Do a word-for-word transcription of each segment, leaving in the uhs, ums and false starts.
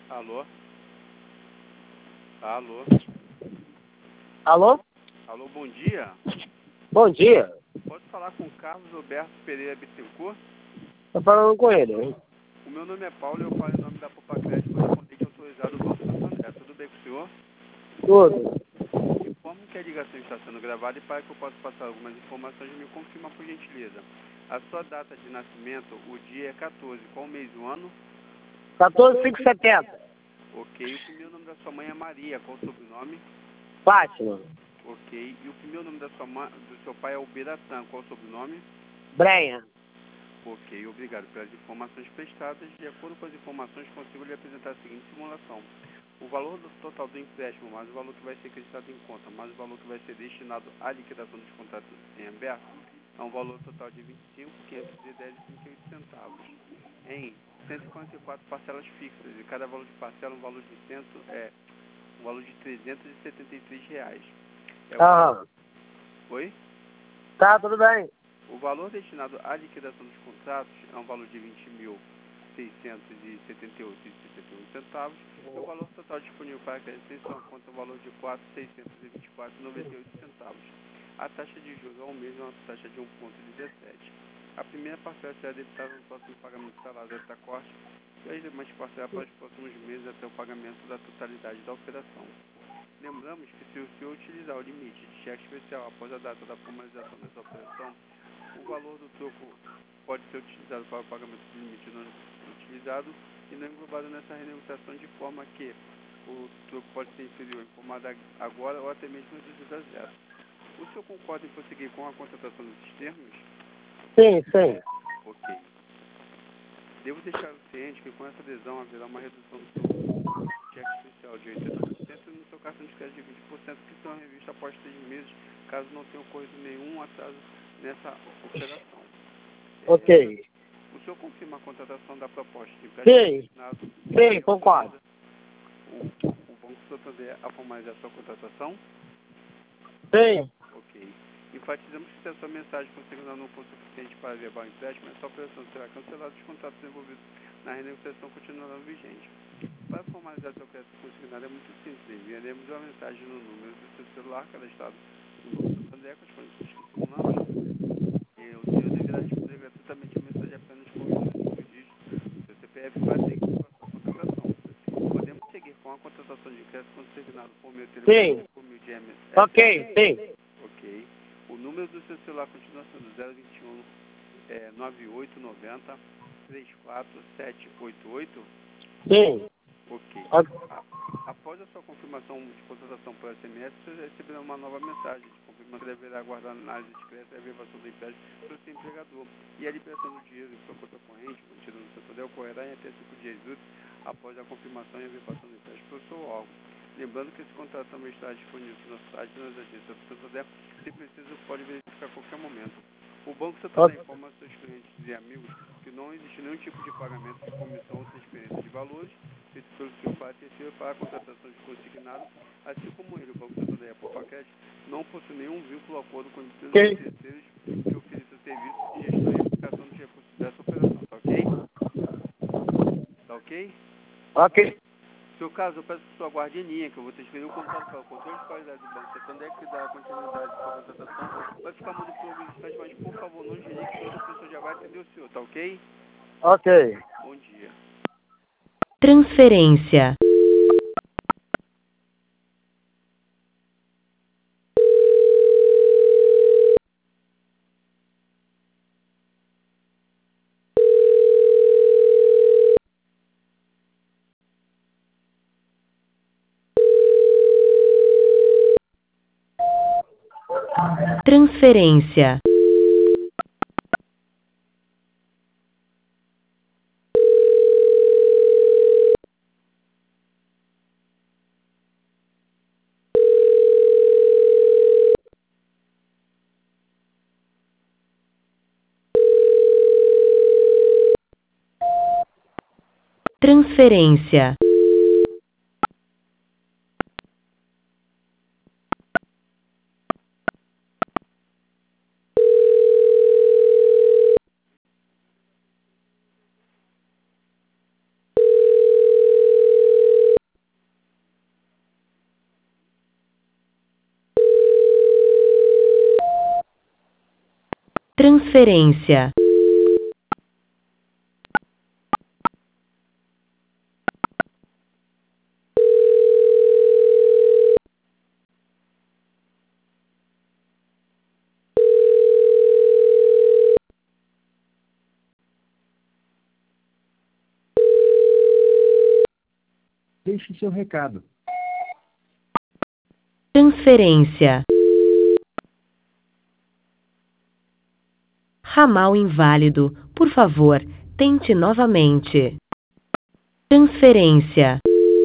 Alô? Alô? Alô? Alô, bom dia. Bom dia. Posso falar com Carlos Alberto Pereira Bittencourt? Tô falando com ele, hein? O meu nome é Paulo e eu falo em nome da Popacred, correspondente autorizado do Banco Santander. Tudo bem com o senhor? Tudo. Informo que a ligação está sendo gravada e para que eu possa passar algumas informações, me confirma por gentileza. A sua data de nascimento, o dia é quatorze, qual mês do ano? quatorze mil quinhentos e setenta. Ok. O primeiro nome da sua mãe é Maria, qual o sobrenome? Fátima. Ok. E o primeiro nome da sua mãe, do seu pai é Alberatã, qual o sobrenome? Brenha. Ok, obrigado pelas informações prestadas. De acordo com as informações, consigo lhe apresentar a seguinte simulação. O valor do total do empréstimo, mais o valor que vai ser acreditado em conta, mais o valor que vai ser destinado à liquidação dos contratos em aberto, é um valor total de vinte e cinco mil quinhentos e dez reais e trinta e oito centavos, em cento e quarenta e quatro parcelas fixas, e cada valor de parcela um valor de, cento, é, um valor de trezentos e setenta e três reais. É o... Aham. Oi? Tá, tudo bem. O valor destinado à liquidação dos contratos é um valor de vinte mil seiscentos e setenta e oito reais e sessenta e oito centavos e o valor total disponível para crédito em sua conta é um valor de quatro mil seiscentos e vinte e quatro reais e noventa e oito centavos. A taxa de juros ao mês é uma taxa de um vírgula dezessete. A primeira parcela será debitada no próximo pagamento salário desta corte e as demais parcelas para os próximos meses até o pagamento da totalidade da operação. Lembramos que se o senhor utilizar o limite de cheque especial após a data da formalização dessa operação, o valor do troco pode ser utilizado para o pagamento do limite não utilizado e não englobado nessa renegociação, de forma que o troco pode ser inferior, informado agora ou até mesmo reduzido a zero. O senhor concorda em prosseguir com a contratação desses termos? Sim, sim. Ok. Devo deixar o ciente que com essa adesão haverá uma redução do seu cheque especial de oitenta por cento e no seu cartão de crédito de vinte por cento, que serão revistos após três meses, caso não tenha ocorrido nenhum atraso nessa operação. Ok. É, o senhor confirma a contratação da proposta de empréstimo Sim. assinado Sim, concordo. o, o Banco Santander a formalizar a sua contratação? Sim. Ok. Enfatizamos que se a sua mensagem consignada não for suficiente para levar o empréstimo, essa operação será cancelada e os contratos envolvidos na renegociação continuarão vigentes. Para formalizar seu crédito consignado é muito simples. Enviaremos uma mensagem no número do seu celular cadastrado no Banco Santander com as condições que simulamos. E o senhor deverá responder gratuitamente a mensagem apenas com os últimos dígitos do seu C P F para seguir com a sua contratação. Podemos seguir com a contratação de crédito consignado por meio telefônico, Sim. por meio de M S. Ok, sim. Ok. O número do seu celular continua sendo zero vinte e um, é, nove oito nove zero, três quatro sete oito oito? Sim. Ok. Ok. A, após a sua confirmação de contratação por S M S, você receberá uma nova mensagem de confirmação que deverá aguardar a análise discreta e a verbação do empréstimo pelo seu empregador. E a liberação do dinheiro em sua conta corrente, mantida no Santander, ocorrerá em até cinco dias úteis após a confirmação e a verbação do empréstimo pelo seu órgão. Lembrando que esse contrato também está disponível no nosso site e nas agências do Santander. Se preciso, pode verificar a qualquer momento. O Banco Santander Ok. informa aos seus clientes e amigos que não existe nenhum tipo de pagamento de comissão ou transferência de valores feito pelo senhor para terceiro para a contratação de consignado, assim como ele, o Banco Santander e a Popacred, não possui nenhum vínculo ou acordo com empresas ou Ok. terceiros que ofereçam serviços de gestão e aplicação dos recursos dessa operação, tá ok? Tá ok? Ok. No seu caso, eu peço que sua aguarde em linha, que eu vou transferir o contato para o controle de qualidade do Banco Santander, que dá continuidade à sua contratação. Vai ficar mudo por alguns instantes, mas por favor não desligue, que outra pessoa já vai atender o senhor, tá ok? Ok. Bom dia. Transferência. Transferência. Transferência. Transferência. Deixe seu recado. Transferência. Ramal inválido. Por favor, tente novamente. Transferência.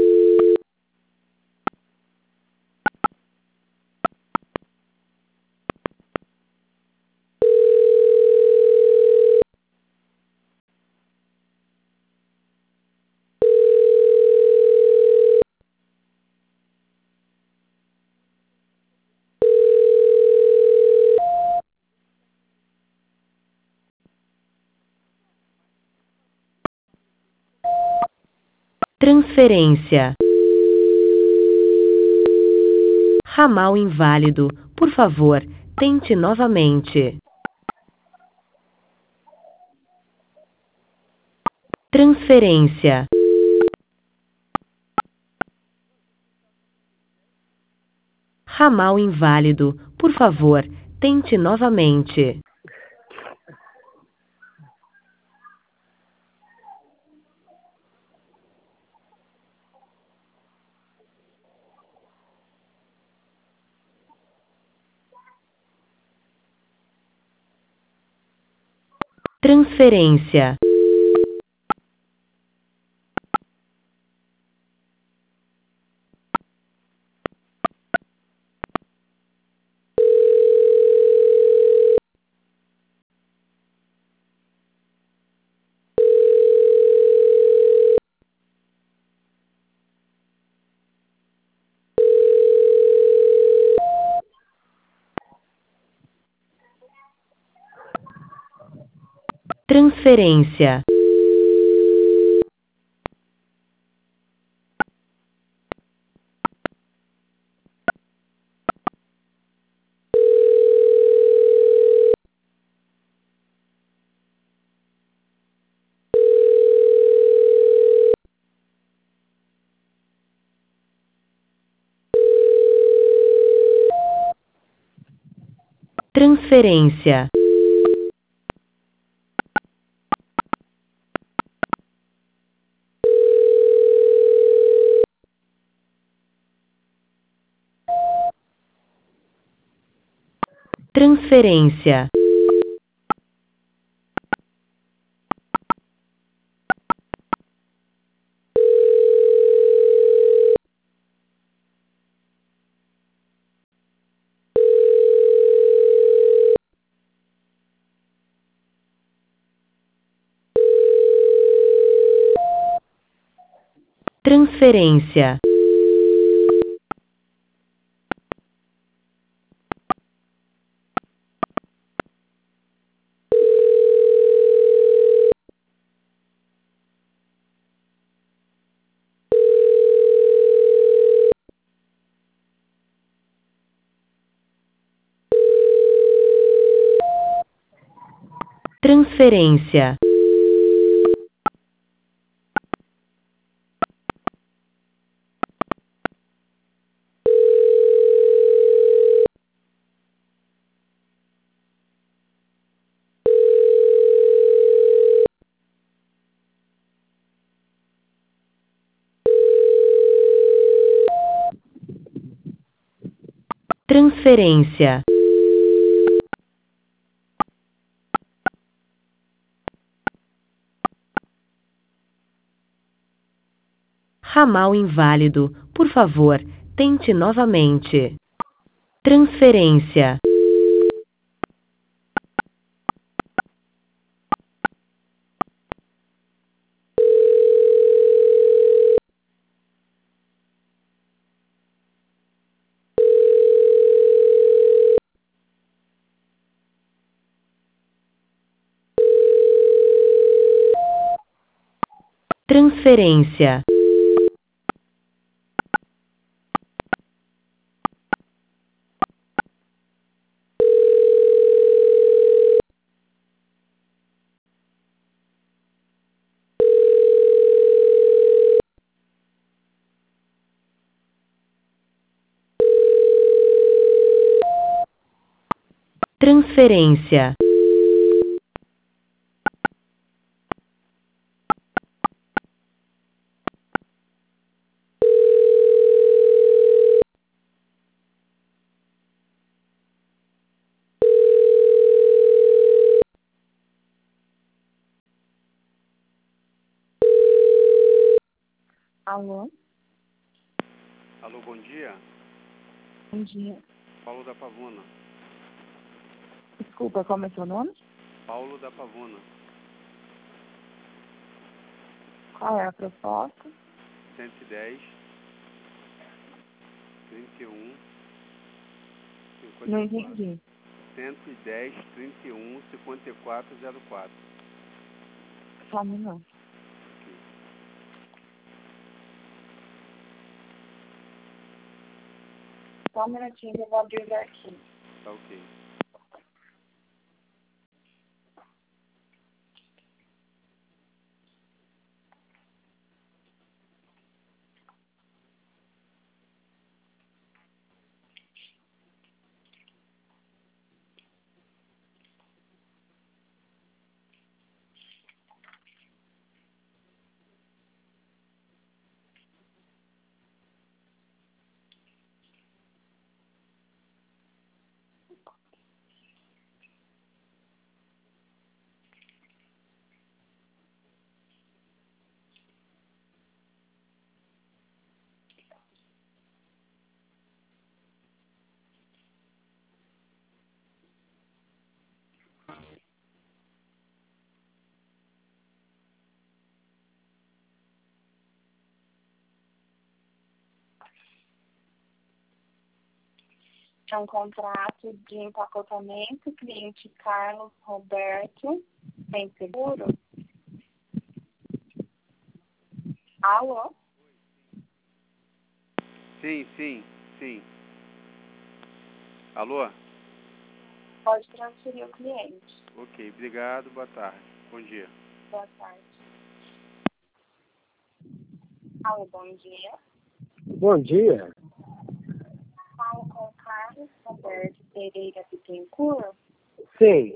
Transferência. Ramal inválido. Por favor, tente novamente. Transferência. Ramal inválido. Por favor, tente novamente. Transferência. Transferência. Transferência. Transferência. Transferência. Transferência. Transferência. Ramal inválido. Por favor, tente novamente. Transferência. Transferência. Transferência. Alô? Alô, bom dia. Bom dia. Paulo da Pavuna. Desculpa, como é seu nome? Paulo da Pavuna. Qual é a proposta? cento e dez, trinta e um, Não cinquenta e quatro. entendi. cento e dez, trinta e um, cinquenta e quatro, zero quatro. Só um minuto. Só um minutinho que eu vou abrir o arquivo. Tá ok. É um contrato de empacotamento, cliente Carlos Roberto, tem seguro? Alô? Sim, sim, sim. Alô? Pode transferir o cliente. Ok, obrigado, boa tarde. Bom dia. Boa tarde. Alô, bom dia. Bom dia. Falo com o Carlos Roberto Pereira Bittencourt. Sim,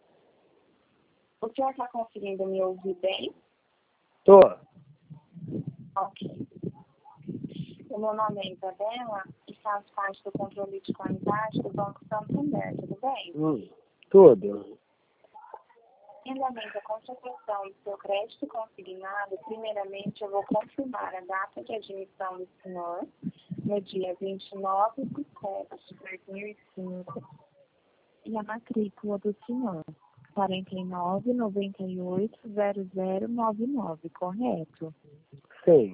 O senhor está conseguindo me ouvir bem? tô. Ok. O meu nome é Isabela e faço parte do controle de qualidade do Banco Santander, tudo bem? Hum, tudo. Em andamento da contratação do seu crédito consignado, primeiramente eu vou confirmar a data de admissão do senhor no dia vinte e nove de setembro de dois mil e cinco e a matrícula do senhor, quarenta e nove, noventa e oito, zero zero nove nove, correto? Sim.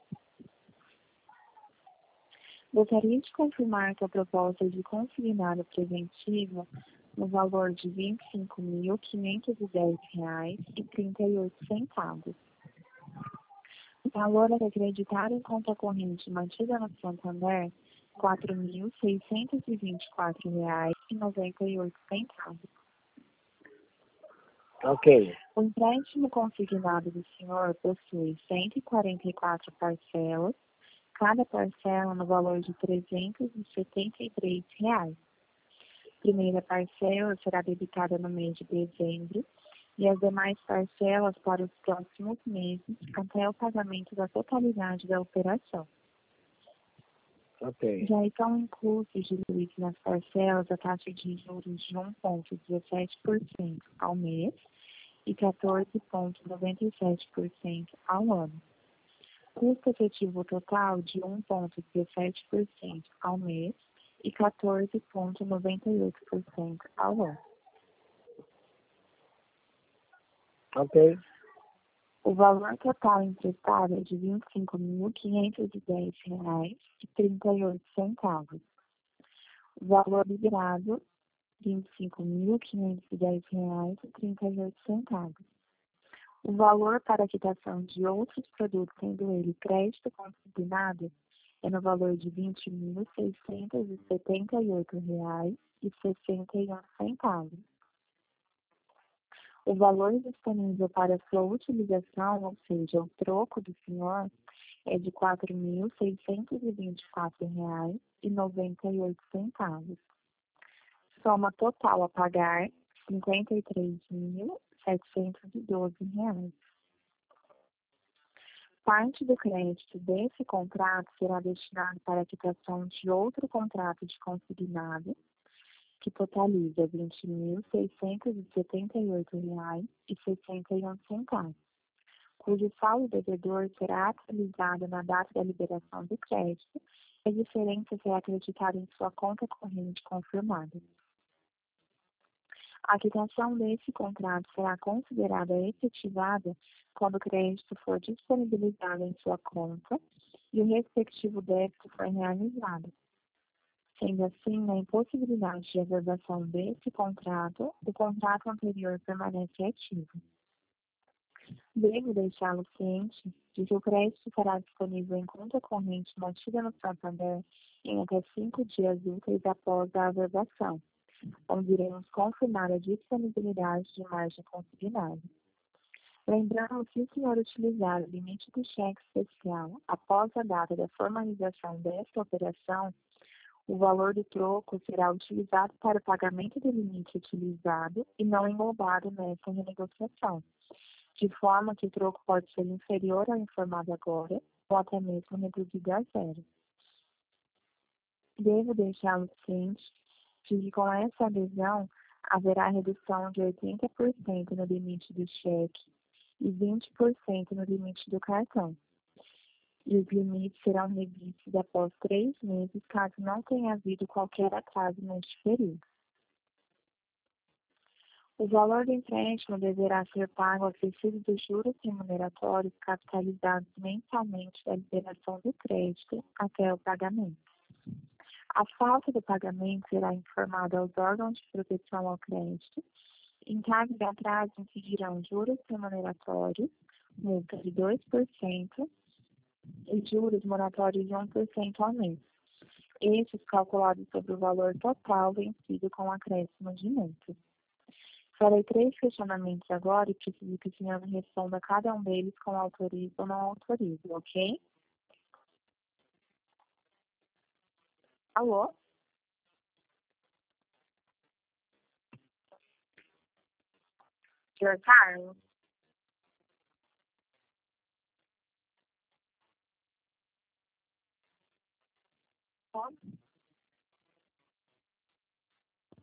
Gostaria de confirmar que a proposta de consignado preventivo no valor de vinte e cinco mil, quinhentos e dez reais e trinta e oito centavos. O valor a acreditar em conta corrente mantida no Santander, quatro mil, seiscentos e vinte e quatro reais e noventa e oito centavos. Ok. O empréstimo consignado do senhor possui cento e quarenta e quatro parcelas, cada parcela no valor de trezentos e setenta e três reais. Primeira parcela será debitada no mês de dezembro e as demais parcelas para os próximos meses até o pagamento da totalidade da operação. Ok. Já estão inclusos diluídos nas parcelas a taxa de juros de um vírgula dezessete por cento ao mês e quatorze vírgula noventa e sete por cento ao ano. Custo efetivo total de um vírgula dezessete por cento ao mês e quatorze vírgula noventa e oito por cento ao ano. Ok. O valor total emprestado é de vinte e cinco mil, quinhentos e dez reais e trinta e oito centavos. O valor liberado, vinte e cinco mil, quinhentos e dez reais e trinta e oito centavos. O valor para a quitação de outros produtos, sendo ele crédito consignado, é no valor de vinte mil, seiscentos e setenta e oito reais e sessenta e um centavos. O valor disponível para sua utilização, ou seja, o troco do senhor, é de quatro mil, seiscentos e vinte e quatro reais e noventa e oito centavos. soma total a pagar cinquenta e três mil setecentos e doze reais. Parte do crédito desse contrato será destinado para a quitação de outro contrato de consignado, que totaliza vinte mil seiscentos e setenta e oito reais e sessenta e um centavos, cujo saldo devedor será atualizado na data da liberação do crédito e a diferença será acreditada em sua conta corrente confirmada. A quitação desse contrato será considerada efetivada quando o crédito for disponibilizado em sua conta e o respectivo débito for realizado. Sendo assim, na impossibilidade de averbação desse contrato, o contrato anterior permanece ativo. Devo deixá-lo ciente de que o crédito estará disponível em conta corrente mantida no Santander em até cinco dias úteis após a averbação, onde iremos confirmar a disponibilidade de margem consignada. Lembrando que, se o senhor utilizar o limite do cheque especial após a data da formalização desta operação, o valor do troco será utilizado para o pagamento do limite utilizado e não englobado nessa renegociação, de forma que o troco pode ser inferior ao informado agora ou até mesmo reduzido a zero. Devo deixá-lo ciente de que com essa adesão haverá redução de oitenta por cento no limite do cheque e vinte por cento no limite do cartão. E os limites serão revistos após três meses, caso não tenha havido qualquer atraso neste período. O valor do empréstimo deverá ser pago acrescido dos juros remuneratórios capitalizados mensalmente da liberação do crédito até o pagamento. A falta do pagamento será informada aos órgãos de proteção ao crédito. Em caso de atraso, incidirão juros remuneratórios, multa de dois por cento e juros moratórios de um por cento ao mês. Estes calculados sobre o valor total vencido com acréscimo de multa. Farei três questionamentos agora e preciso que o senhor me responda a cada um deles com autorizo ou não autorizo, ok? Alô? senhor Carlos? Pode?